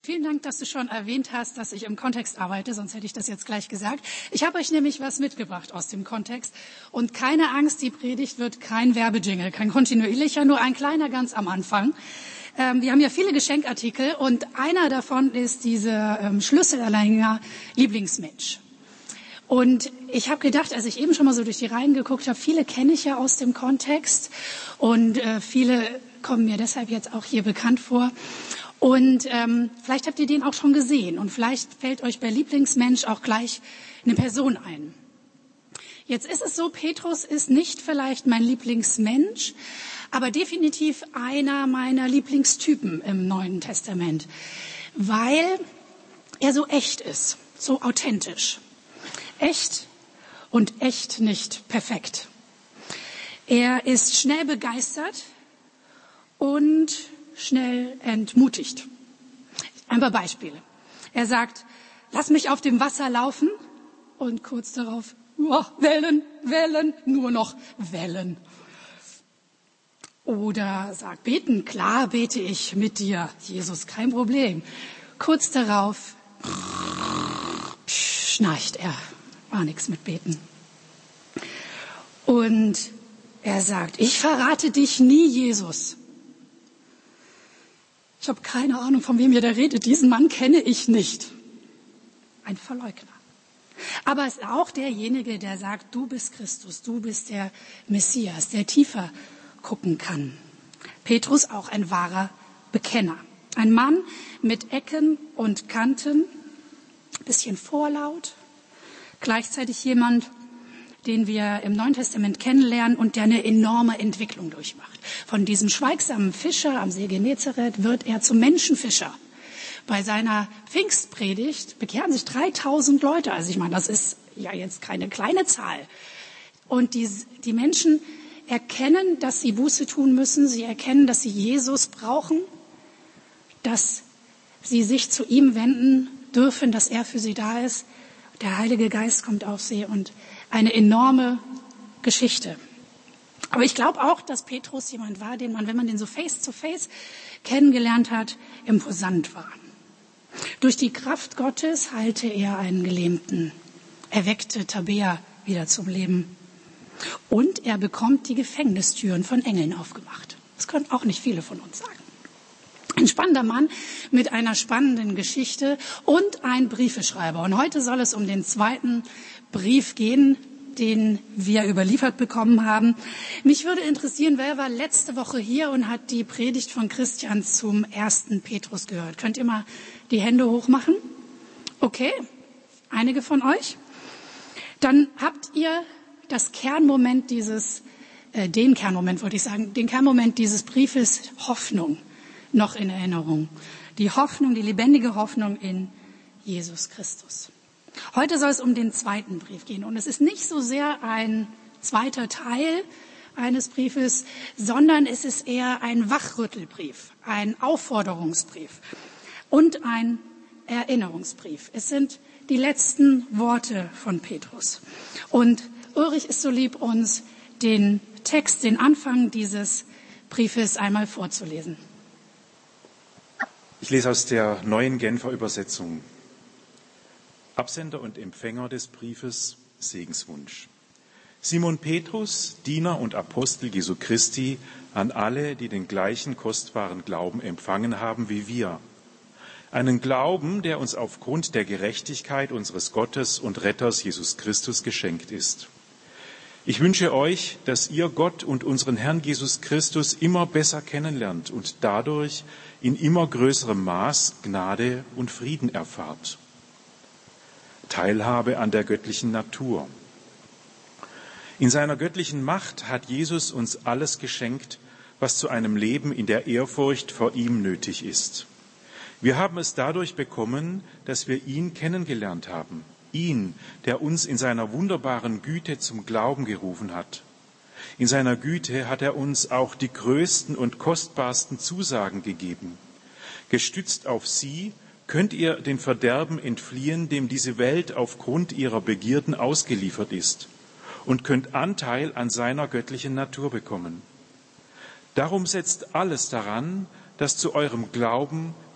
Vielen Dank, dass du schon erwähnt hast, dass ich im Kontext arbeite, sonst hätte ich das jetzt gleich gesagt. Ich habe euch nämlich was mitgebracht aus dem Kontext. Und keine Angst, die Predigt wird kein Werbejingle, kein kontinuierlicher, nur ein kleiner ganz am Anfang. Wir haben ja viele Geschenkartikel und einer davon ist dieser Schlüsselanhänger Lieblingsmensch. Und ich habe gedacht, als ich eben schon mal so durch die Reihen geguckt habe, viele kenne ich ja aus dem Kontext und viele kommen mir deshalb jetzt auch hier bekannt vor. Und vielleicht habt ihr den auch schon gesehen und vielleicht fällt euch bei Lieblingsmensch auch gleich eine Person ein. Jetzt ist es so, Petrus ist nicht vielleicht mein Lieblingsmensch, aber definitiv einer meiner Lieblingstypen im Neuen Testament, weil er so echt ist, so authentisch. Echt und echt nicht perfekt. Er ist schnell begeistert und schnell entmutigt. Ein paar Beispiele. Er sagt, lass mich auf dem Wasser laufen und kurz darauf, oh, Wellen, Wellen, nur noch Wellen. Oder sagt, beten, klar bete ich mit dir, Jesus, kein Problem. Kurz darauf schnarcht er, war nichts mit beten. Und er sagt, ich verrate dich nie, Jesus. Ich habe keine Ahnung, von wem ihr da redet. Diesen Mann kenne ich nicht. Ein Verleugner. Aber es ist auch derjenige, der sagt, du bist Christus, du bist der Messias, der tiefer gucken kann. Petrus auch ein wahrer Bekenner. Ein Mann mit Ecken und Kanten, bisschen vorlaut, gleichzeitig jemand, den wir im Neuen Testament kennenlernen und der eine enorme Entwicklung durchmacht. Von diesem schweigsamen Fischer am See Genezareth wird er zum Menschenfischer. Bei seiner Pfingstpredigt bekehren sich 3000 Leute. Also ich meine, das ist ja jetzt keine kleine Zahl. Und die Menschen erkennen, dass sie Buße tun müssen. Sie erkennen, dass sie Jesus brauchen, dass sie sich zu ihm wenden dürfen, dass er für sie da ist. Der Heilige Geist kommt auf sie und eine enorme Geschichte. Aber ich glaube auch, dass Petrus jemand war, den man, wenn man den so face to face kennengelernt hat, imposant war. Durch die Kraft Gottes heilte er einen Gelähmten, erweckte Tabea wieder zum Leben. Und er bekommt die Gefängnistüren von Engeln aufgemacht. Das können auch nicht viele von uns sagen. Ein spannender Mann mit einer spannenden Geschichte und ein Briefeschreiber. Und heute soll es um den zweiten Brief gehen, den wir überliefert bekommen haben. Mich würde interessieren, wer war letzte Woche hier und hat die Predigt von Christian zum 1. Petrus gehört? Könnt ihr mal die Hände hochmachen? Okay, einige von euch. Dann habt ihr den Kernmoment dieses Briefes Hoffnung noch in Erinnerung. Die Hoffnung, die lebendige Hoffnung in Jesus Christus. Heute soll es um den zweiten Brief gehen. Und es ist nicht so sehr ein zweiter Teil eines Briefes, sondern es ist eher ein Wachrüttelbrief, ein Aufforderungsbrief und ein Erinnerungsbrief. Es sind die letzten Worte von Petrus. Und Ulrich ist so lieb, uns den Text, den Anfang dieses Briefes einmal vorzulesen. Ich lese aus der neuen Genfer Übersetzung. Absender und Empfänger des Briefes, Segenswunsch. Simon Petrus, Diener und Apostel Jesu Christi, an alle, die den gleichen kostbaren Glauben empfangen haben wie wir. Einen Glauben, der uns aufgrund der Gerechtigkeit unseres Gottes und Retters Jesus Christus geschenkt ist. Ich wünsche euch, dass ihr Gott und unseren Herrn Jesus Christus immer besser kennenlernt und dadurch in immer größerem Maß Gnade und Frieden erfahrt. Teilhabe an der göttlichen Natur. In seiner göttlichen Macht hat Jesus uns alles geschenkt, was zu einem Leben in der Ehrfurcht vor ihm nötig ist. Wir haben es dadurch bekommen, dass wir ihn kennengelernt haben. Ihn, der uns in seiner wunderbaren Güte zum Glauben gerufen hat. In seiner Güte hat er uns auch die größten und kostbarsten Zusagen gegeben. Gestützt auf sie könnt ihr den Verderben entfliehen, dem diese Welt aufgrund ihrer Begierden ausgeliefert ist, und könnt Anteil an seiner göttlichen Natur bekommen. Darum setzt alles daran, dass zu eurem Glauben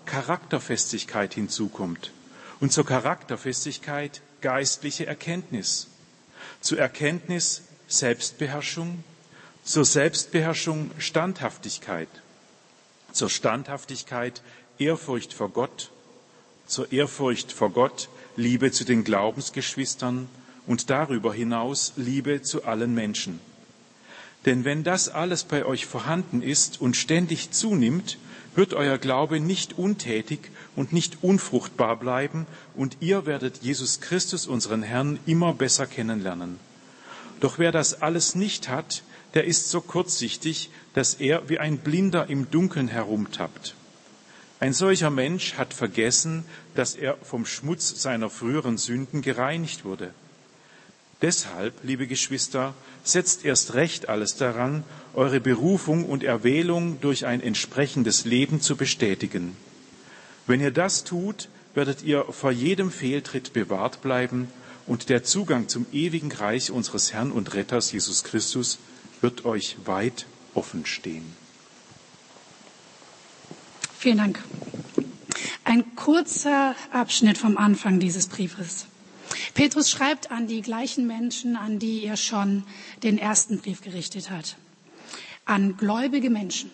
Charakterfestigkeit hinzukommt. Und zur Charakterfestigkeit geistliche Erkenntnis. Zur Erkenntnis Selbstbeherrschung, zur Selbstbeherrschung Standhaftigkeit, zur Standhaftigkeit Ehrfurcht vor Gott, zur Ehrfurcht vor Gott Liebe zu den Glaubensgeschwistern und darüber hinaus Liebe zu allen Menschen. Denn wenn das alles bei euch vorhanden ist und ständig zunimmt, wird euer Glaube nicht untätig und nicht unfruchtbar bleiben und ihr werdet Jesus Christus, unseren Herrn, immer besser kennenlernen. Doch wer das alles nicht hat, der ist so kurzsichtig, dass er wie ein Blinder im Dunkeln herumtappt. Ein solcher Mensch hat vergessen, dass er vom Schmutz seiner früheren Sünden gereinigt wurde. Deshalb, liebe Geschwister, setzt erst recht alles daran, eure Berufung und Erwählung durch ein entsprechendes Leben zu bestätigen. Wenn ihr das tut, werdet ihr vor jedem Fehltritt bewahrt bleiben und der Zugang zum ewigen Reich unseres Herrn und Retters Jesus Christus wird euch weit offen stehen. Vielen Dank. Ein kurzer Abschnitt vom Anfang dieses Briefes. Petrus schreibt an die gleichen Menschen, an die er schon den ersten Brief gerichtet hat. An gläubige Menschen.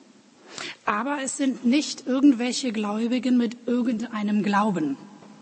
Aber es sind nicht irgendwelche Gläubigen mit irgendeinem Glauben,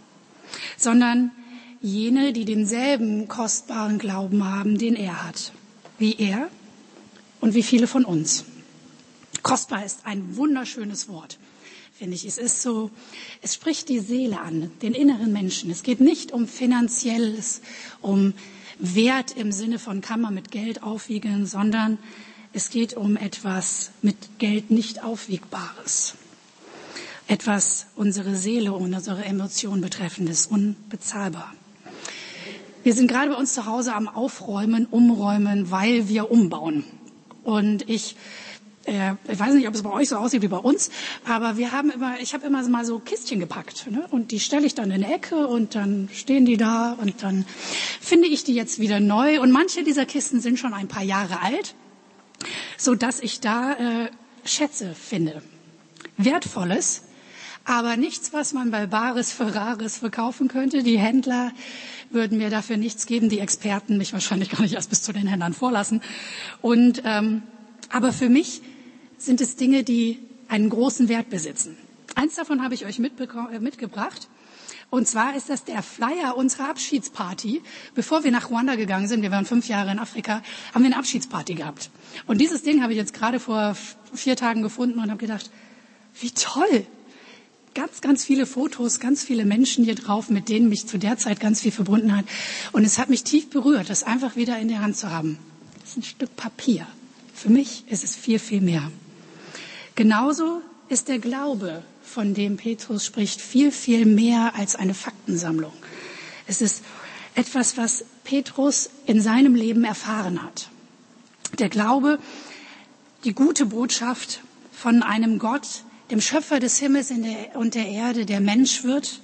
sondern jene, die denselben kostbaren Glauben haben, den er hat. Wie er und wie viele von uns. Kostbar ist ein wunderschönes Wort, finde ich. Es ist so, es spricht die Seele an, den inneren Menschen. Es geht nicht um Finanzielles, um Wert im Sinne von kann man mit Geld aufwiegen, sondern es geht um etwas mit Geld nicht Aufwiegbares. Etwas unsere Seele und unsere Emotionen betreffendes, unbezahlbar. Wir sind gerade bei uns zu Hause am Aufräumen, Umräumen, weil wir umbauen. Und ich weiß nicht, ob es bei euch so aussieht wie bei uns, aber ich habe immer mal so Kistchen gepackt, ne? Und die stelle ich dann in die Ecke und dann stehen die da und dann finde ich die jetzt wieder neu. Und manche dieser Kisten sind schon ein paar Jahre alt, so dass ich da Schätze finde. Wertvolles, aber nichts, was man bei Bares für Rares verkaufen könnte. Die Händler würden mir dafür nichts geben, die Experten mich wahrscheinlich gar nicht erst bis zu den Händlern vorlassen. Und aber für mich sind es Dinge, die einen großen Wert besitzen. Eins davon habe ich euch mitgebracht. Und zwar ist das der Flyer unserer Abschiedsparty. Bevor wir nach Ruanda gegangen sind, wir waren 5 Jahre in Afrika, haben wir eine Abschiedsparty gehabt. Und dieses Ding habe ich jetzt gerade vor 4 Tagen gefunden und habe gedacht, wie toll. Ganz, ganz viele Fotos, ganz viele Menschen hier drauf, mit denen mich zu der Zeit ganz viel verbunden hat. Und es hat mich tief berührt, das einfach wieder in der Hand zu haben. Das ist ein Stück Papier. Für mich ist es viel, viel mehr. Genauso ist der Glaube, von dem Petrus spricht, viel, viel mehr als eine Faktensammlung. Es ist etwas, was Petrus in seinem Leben erfahren hat. Der Glaube, die gute Botschaft von einem Gott, dem Schöpfer des Himmels und der Erde, der Mensch wird,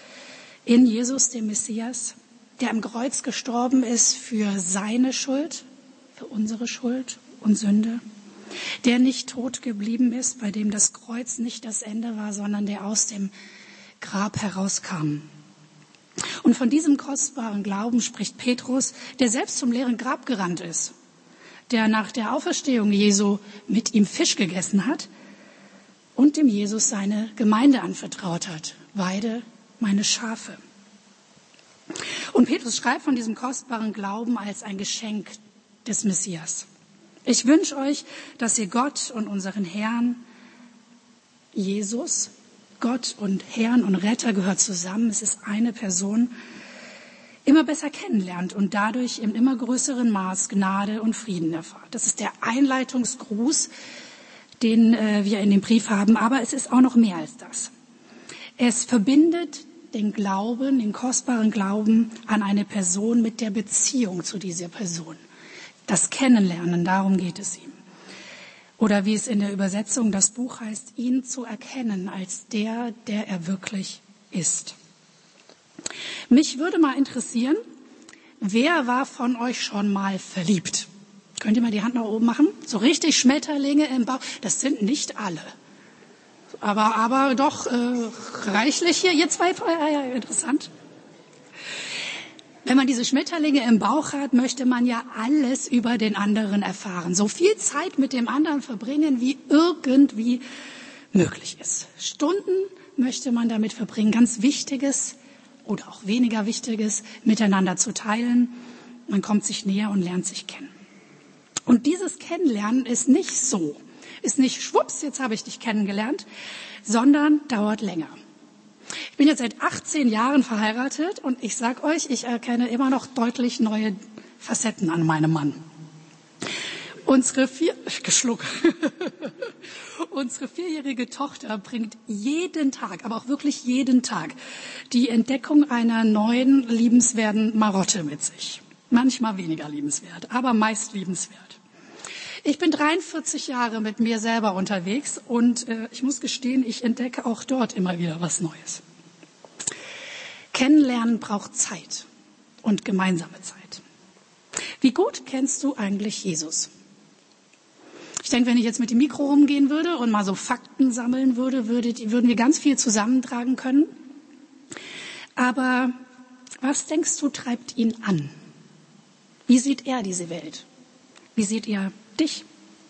in Jesus, dem Messias, der am Kreuz gestorben ist für seine Schuld, für unsere Schuld und Sünde, der nicht tot geblieben ist, bei dem das Kreuz nicht das Ende war, sondern der aus dem Grab herauskam. Und von diesem kostbaren Glauben spricht Petrus, der selbst zum leeren Grab gerannt ist, der nach der Auferstehung Jesu mit ihm Fisch gegessen hat und dem Jesus seine Gemeinde anvertraut hat. Weide meine Schafe. Und Petrus schreibt von diesem kostbaren Glauben als ein Geschenk des Messias. Ich wünsche euch, dass ihr Gott und unseren Herrn Jesus, Gott und Herrn und Retter gehört zusammen, es ist eine Person, immer besser kennenlernt und dadurch im immer größeren Maß Gnade und Frieden erfahrt. Das ist der Einleitungsgruß, den wir in dem Brief haben, aber es ist auch noch mehr als das. Es verbindet den Glauben, den kostbaren Glauben an eine Person mit der Beziehung zu dieser Person. Das Kennenlernen, darum geht es ihm. Oder wie es in der Übersetzung das Buch heißt, ihn zu erkennen als der er wirklich ist. Mich würde mal interessieren, wer war von euch schon mal verliebt? Könnt ihr mal die Hand nach oben machen? So richtig Schmetterlinge im Bauch. Das sind nicht alle. aber doch reichlich hier. Ihr zwei, ja, interessant. Wenn man diese Schmetterlinge im Bauch hat, möchte man ja alles über den anderen erfahren. So viel Zeit mit dem anderen verbringen, wie irgendwie möglich ist. Stunden möchte man damit verbringen, ganz Wichtiges oder auch weniger Wichtiges miteinander zu teilen. Man kommt sich näher und lernt sich kennen. Und dieses Kennenlernen ist nicht so, ist nicht schwupps, jetzt habe ich dich kennengelernt, sondern dauert länger. Ich bin jetzt seit 18 Jahren verheiratet und ich sag euch, ich erkenne immer noch deutlich neue Facetten an meinem Mann. Unsere vierjährige Tochter bringt jeden Tag, aber auch wirklich jeden Tag, die Entdeckung einer neuen liebenswerten Marotte mit sich. Manchmal weniger liebenswert, aber meist liebenswert. Ich bin 43 Jahre mit mir selber unterwegs und ich muss gestehen, ich entdecke auch dort immer wieder was Neues. Kennenlernen braucht Zeit und gemeinsame Zeit. Wie gut kennst du eigentlich Jesus? Ich denke, wenn ich jetzt mit dem Mikro rumgehen würde und mal so Fakten sammeln würde, würden wir ganz viel zusammentragen können. Aber was denkst du, treibt ihn an? Wie sieht er diese Welt? Wie sieht er dich?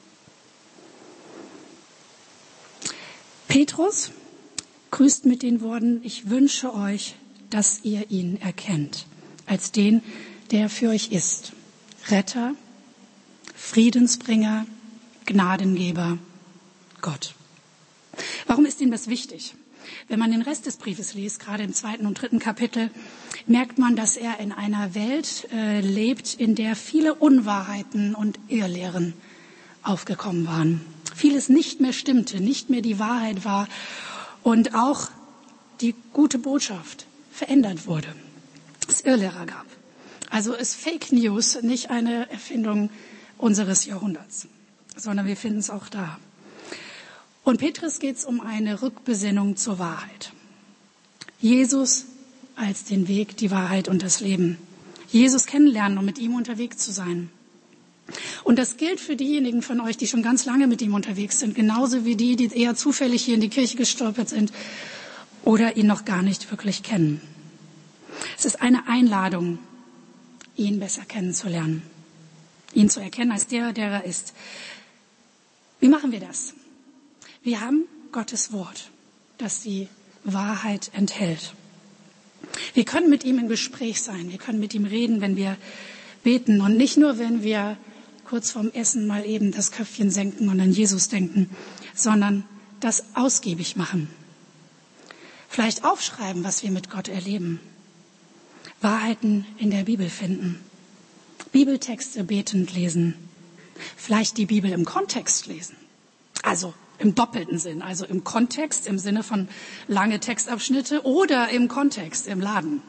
Petrus grüßt mit den Worten: Ich wünsche euch, dass ihr ihn erkennt, als den, der für euch ist. Retter, Friedensbringer, Gnadengeber, Gott. Warum ist ihm das wichtig? Wenn man den Rest des Briefes liest, gerade im 2. und 3. Kapitel, merkt man, dass er in einer Welt lebt, in der viele Unwahrheiten und Irrlehren aufgekommen waren. Vieles nicht mehr stimmte, nicht mehr die Wahrheit war und auch die gute Botschaft verändert wurde. Es Irrlehrer gab. Also ist Fake News nicht eine Erfindung unseres Jahrhunderts, sondern wir finden es auch da. Und Petrus geht es um eine Rückbesinnung zur Wahrheit. Jesus als den Weg, die Wahrheit und das Leben. Jesus kennenlernen, um mit ihm unterwegs zu sein. Und das gilt für diejenigen von euch, die schon ganz lange mit ihm unterwegs sind, genauso wie die, die eher zufällig hier in die Kirche gestolpert sind oder ihn noch gar nicht wirklich kennen. Es ist eine Einladung, ihn besser kennenzulernen, ihn zu erkennen als der er ist. Wie machen wir das? Wir haben Gottes Wort, das die Wahrheit enthält. Wir können mit ihm im Gespräch sein, wir können mit ihm reden, wenn wir beten und nicht nur, wenn wir kurz vorm Essen mal eben das Köpfchen senken und an Jesus denken, sondern das ausgiebig machen. Vielleicht aufschreiben, was wir mit Gott erleben. Wahrheiten in der Bibel finden. Bibeltexte betend lesen. Vielleicht die Bibel im Kontext lesen. Also im doppelten Sinn. Also im Kontext, im Sinne von lange Textabschnitte oder im Kontext, im Laden.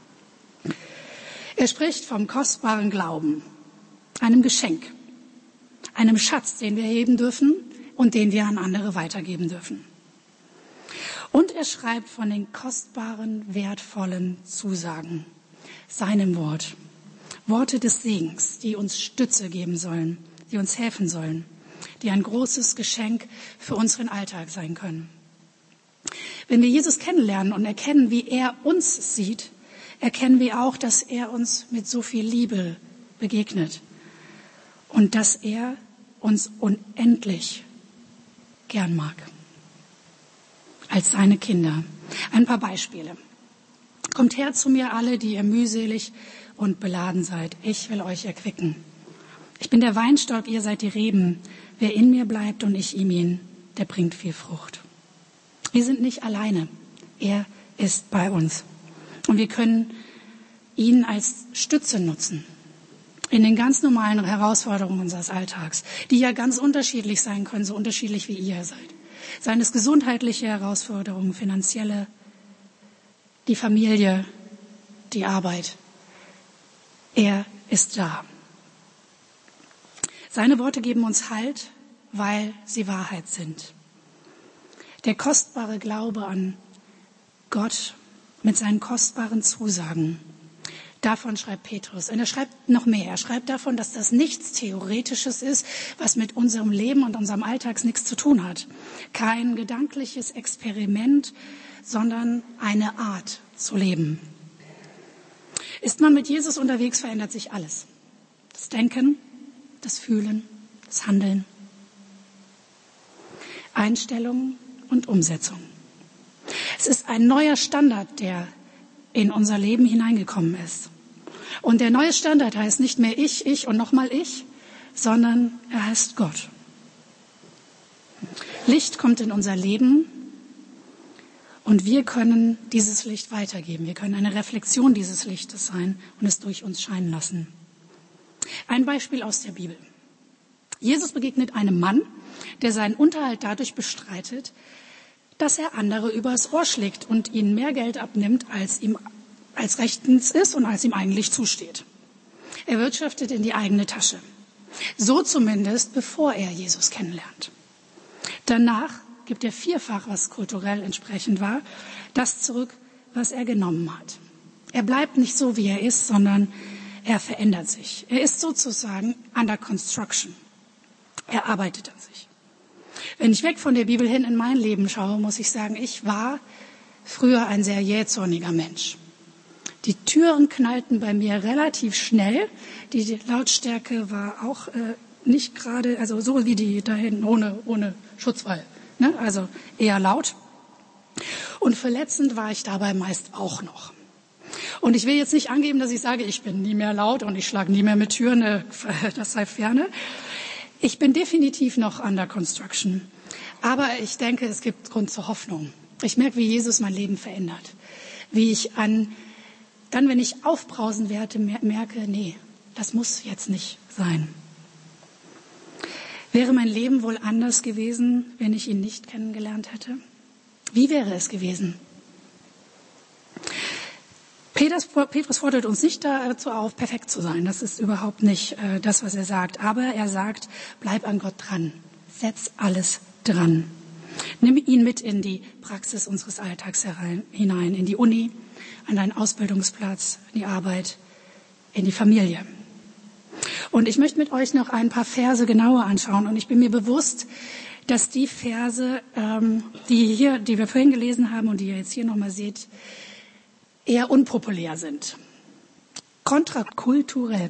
Er spricht vom kostbaren Glauben, einem Geschenk, einem Schatz, den wir heben dürfen und den wir an andere weitergeben dürfen. Und er schreibt von den kostbaren, wertvollen Zusagen, seinem Wort. Worte des Segens, die uns Stütze geben sollen, die uns helfen sollen, die ein großes Geschenk für unseren Alltag sein können. Wenn wir Jesus kennenlernen und erkennen, wie er uns sieht, erkennen wir auch, dass er uns mit so viel Liebe begegnet und dass er uns unendlich gern mag. Als seine Kinder. Ein paar Beispiele. Kommt her zu mir alle, die ihr mühselig und beladen seid. Ich will euch erquicken. Ich bin der Weinstock, ihr seid die Reben. Wer in mir bleibt und ich in ihm, der bringt viel Frucht. Wir sind nicht alleine. Er ist bei uns. Und wir können ihn als Stütze nutzen. In den ganz normalen Herausforderungen unseres Alltags, die ja ganz unterschiedlich sein können, so unterschiedlich wie ihr seid. Seien es gesundheitliche Herausforderungen, finanzielle, die Familie, die Arbeit. Er ist da. Seine Worte geben uns Halt, weil sie Wahrheit sind. Der kostbare Glaube an Gott mit seinen kostbaren Zusagen, Davon schreibt Petrus. Und er schreibt noch mehr. Er schreibt davon, dass das nichts Theoretisches ist, was mit unserem Leben und unserem Alltag nichts zu tun hat. Kein gedankliches Experiment, sondern eine Art zu leben. Ist man mit Jesus unterwegs, verändert sich alles. Das Denken, das Fühlen, das Handeln, Einstellung und Umsetzung. Es ist ein neuer Standard, der in unser Leben hineingekommen ist. Und der neue Standard heißt nicht mehr ich und nochmal ich, sondern er heißt Gott. Licht kommt in unser Leben und wir können dieses Licht weitergeben. Wir können eine Reflexion dieses Lichtes sein und es durch uns scheinen lassen. Ein Beispiel aus der Bibel. Jesus begegnet einem Mann, der seinen Unterhalt dadurch bestreitet, dass er andere übers Ohr schlägt und ihnen mehr Geld abnimmt, als rechtens ist und als ihm eigentlich zusteht. Er wirtschaftet in die eigene Tasche. So zumindest, bevor er Jesus kennenlernt. Danach gibt er vierfach, was kulturell entsprechend war, das zurück, was er genommen hat. Er bleibt nicht so, wie er ist, sondern er verändert sich. Er ist sozusagen under construction. Er arbeitet an sich. Wenn ich weg von der Bibel hin in mein Leben schaue, muss ich sagen, ich war früher ein sehr jähzorniger Mensch. Die Türen knallten bei mir relativ schnell. Die Lautstärke war auch nicht gerade, also so wie die da hinten ohne Schutzwall. Ne? Also eher laut. Und verletzend war ich dabei meist auch noch. Und ich will jetzt nicht angeben, dass ich sage, ich bin nie mehr laut und ich schlage nie mehr mit Türen, das sei ferne. Ich bin definitiv noch under construction. Aber ich denke, es gibt Grund zur Hoffnung. Ich merke, wie Jesus mein Leben verändert. Wie ich dann, wenn ich aufbrausen werde, merke, nee, das muss jetzt nicht sein. Wäre mein Leben wohl anders gewesen, wenn ich ihn nicht kennengelernt hätte? Wie wäre es gewesen? Petrus fordert uns nicht dazu auf, perfekt zu sein. Das ist überhaupt nicht das, was er sagt. Aber er sagt, bleib an Gott dran. Setz alles dran. Nimm ihn mit in die Praxis unseres Alltags hinein, in die Uni, an deinen Ausbildungsplatz, in die Arbeit, in die Familie. Und ich möchte mit euch noch ein paar Verse genauer anschauen. Und ich bin mir bewusst, dass die Verse, die wir vorhin gelesen haben und die ihr jetzt hier nochmal seht, eher unpopulär sind. Kontrakulturell.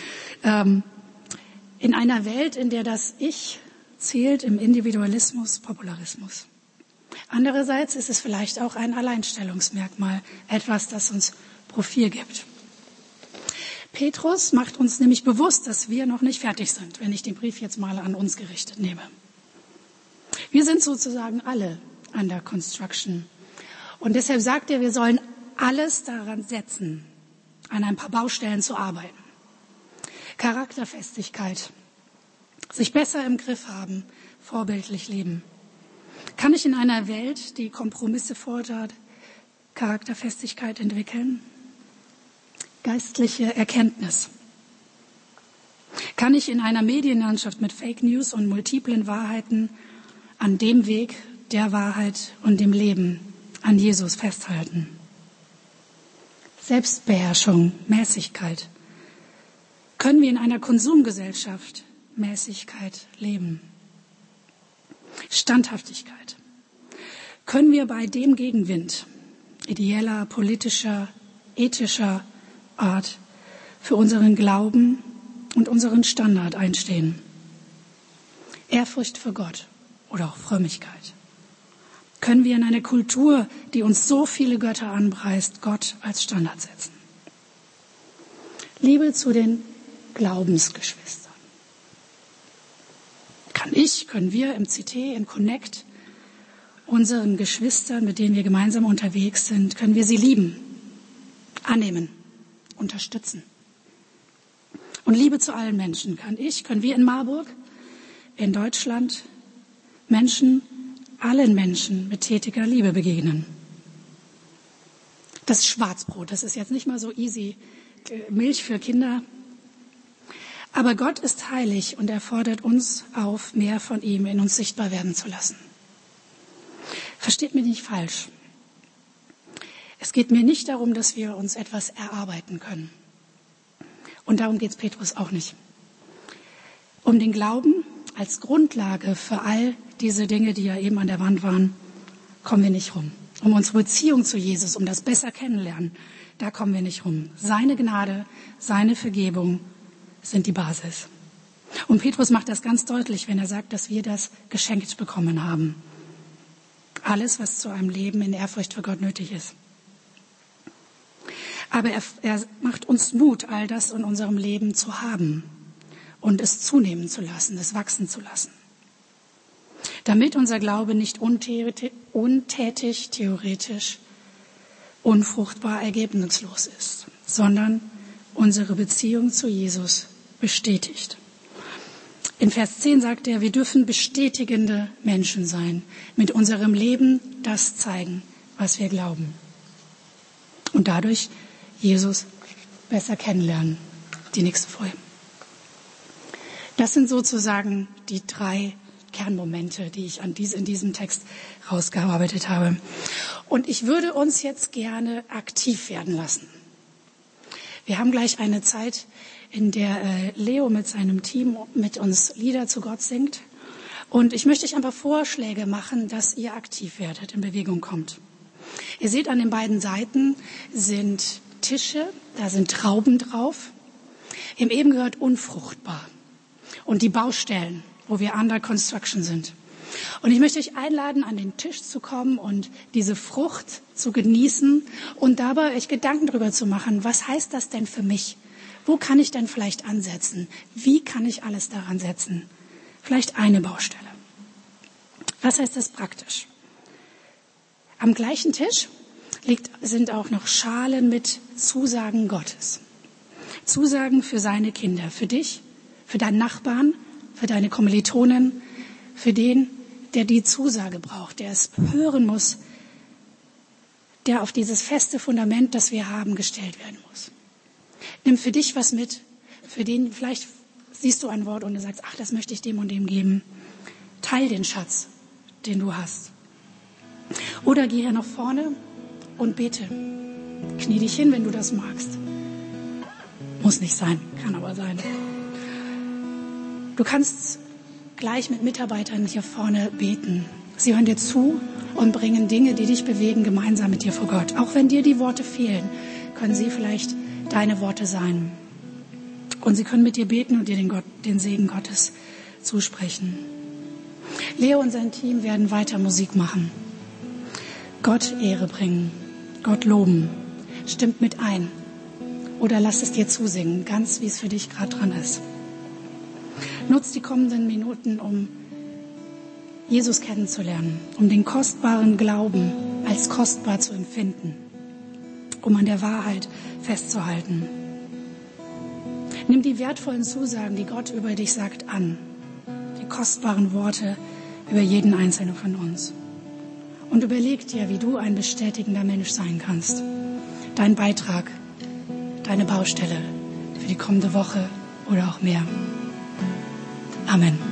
In einer Welt, in der das Ich zählt im Individualismus, Popularismus. Andererseits ist es vielleicht auch ein Alleinstellungsmerkmal, etwas, das uns Profil gibt. Petrus macht uns nämlich bewusst, dass wir noch nicht fertig sind, wenn ich den Brief jetzt mal an uns gerichtet nehme. Wir sind sozusagen alle under construction. Und deshalb sagt er, wir sollen alles daran setzen, an ein paar Baustellen zu arbeiten. Charakterfestigkeit, sich besser im Griff haben, vorbildlich leben. Kann ich in einer Welt, die Kompromisse fordert, Charakterfestigkeit entwickeln? Geistliche Erkenntnis. Kann ich in einer Medienlandschaft mit Fake News und multiplen Wahrheiten an dem Weg der Wahrheit und dem Leben an Jesus festhalten? Selbstbeherrschung, Mäßigkeit. Können wir in einer Konsumgesellschaft Mäßigkeit leben? Standhaftigkeit. Können wir bei dem Gegenwind ideeller, politischer, ethischer Art für unseren Glauben und unseren Standard einstehen? Ehrfurcht vor Gott oder auch Frömmigkeit. Können wir in einer Kultur, die uns so viele Götter anpreist, Gott als Standard setzen? Liebe zu den Glaubensgeschwistern. Können wir im CT, im Connect, unseren Geschwistern, mit denen wir gemeinsam unterwegs sind, können wir sie lieben, annehmen, unterstützen. Und Liebe zu allen Menschen können wir in Marburg, in Deutschland, allen Menschen mit tätiger Liebe begegnen. Das Schwarzbrot, das ist jetzt nicht mal so easy, Milch für Kinder. Aber Gott ist heilig und er fordert uns auf, mehr von ihm in uns sichtbar werden zu lassen. Versteht mich nicht falsch. Es geht mir nicht darum, dass wir uns etwas erarbeiten können. Und darum geht es Petrus auch nicht. Um den Glauben als Grundlage für all diese Dinge, die ja eben an der Wand waren, kommen wir nicht rum. Um unsere Beziehung zu Jesus, um das besser kennenlernen, da kommen wir nicht rum. Seine Gnade, seine Vergebung sind die Basis. Und Petrus macht das ganz deutlich, wenn er sagt, dass wir das geschenkt bekommen haben. Alles, was zu einem Leben in Ehrfurcht für Gott nötig ist. Aber er macht uns Mut, all das in unserem Leben zu haben und es zunehmen zu lassen, es wachsen zu lassen. Damit unser Glaube nicht untätig, theoretisch, unfruchtbar, ergebnislos ist, sondern unsere Beziehung zu Jesus bestätigt. In Vers 10 sagt er, wir dürfen bestätigende Menschen sein, mit unserem Leben das zeigen, was wir glauben. Und dadurch Jesus besser kennenlernen. Die nächste Folie. Das sind sozusagen die 3 Kernmomente, die ich in diesem Text rausgearbeitet habe. Und ich würde uns jetzt gerne aktiv werden lassen. Wir haben gleich eine Zeit, in der Leo mit seinem Team mit uns Lieder zu Gott singt. Und ich möchte euch einfach Vorschläge machen, dass ihr aktiv werdet, in Bewegung kommt. Ihr seht, an den beiden Seiten sind Tische, da sind Trauben drauf. Im Eben gehört unfruchtbar. Und die Baustellen, wo wir under construction sind. Und ich möchte euch einladen, an den Tisch zu kommen und diese Frucht zu genießen und dabei euch Gedanken darüber zu machen, was heißt das denn für mich? Wo kann ich denn vielleicht ansetzen? Wie kann ich alles daran setzen? Vielleicht eine Baustelle. Was heißt das praktisch? Am gleichen Tisch sind auch noch Schalen mit Zusagen Gottes. Zusagen für seine Kinder, für dich, für deinen Nachbarn, für deine Kommilitonen, für den, der die Zusage braucht, der es hören muss, der auf dieses feste Fundament, das wir haben, gestellt werden muss. Nimm für dich was mit, für den vielleicht siehst du ein Wort und du sagst, ach, das möchte ich dem und dem geben. Teil den Schatz, den du hast. Oder geh hier nach vorne und bete. Knie dich hin, wenn du das magst. Muss nicht sein, kann aber sein. Du kannst gleich mit Mitarbeitern hier vorne beten. Sie hören dir zu und bringen Dinge, die dich bewegen, gemeinsam mit dir vor Gott. Auch wenn dir die Worte fehlen, können sie vielleicht deine Worte sein. Und sie können mit dir beten und dir den Segen Gottes zusprechen. Leo und sein Team werden weiter Musik machen. Gott Ehre bringen, Gott loben. Stimmt mit ein. Oder lass es dir zusingen, ganz wie es für dich gerade dran ist. Nutz die kommenden Minuten, um Jesus kennenzulernen, um den kostbaren Glauben als kostbar zu empfinden, um an der Wahrheit festzuhalten. Nimm die wertvollen Zusagen, die Gott über dich sagt, an. Die kostbaren Worte über jeden Einzelnen von uns. Und überleg dir, wie du ein bestätigender Mensch sein kannst. Dein Beitrag, deine Baustelle für die kommende Woche oder auch mehr. Amen.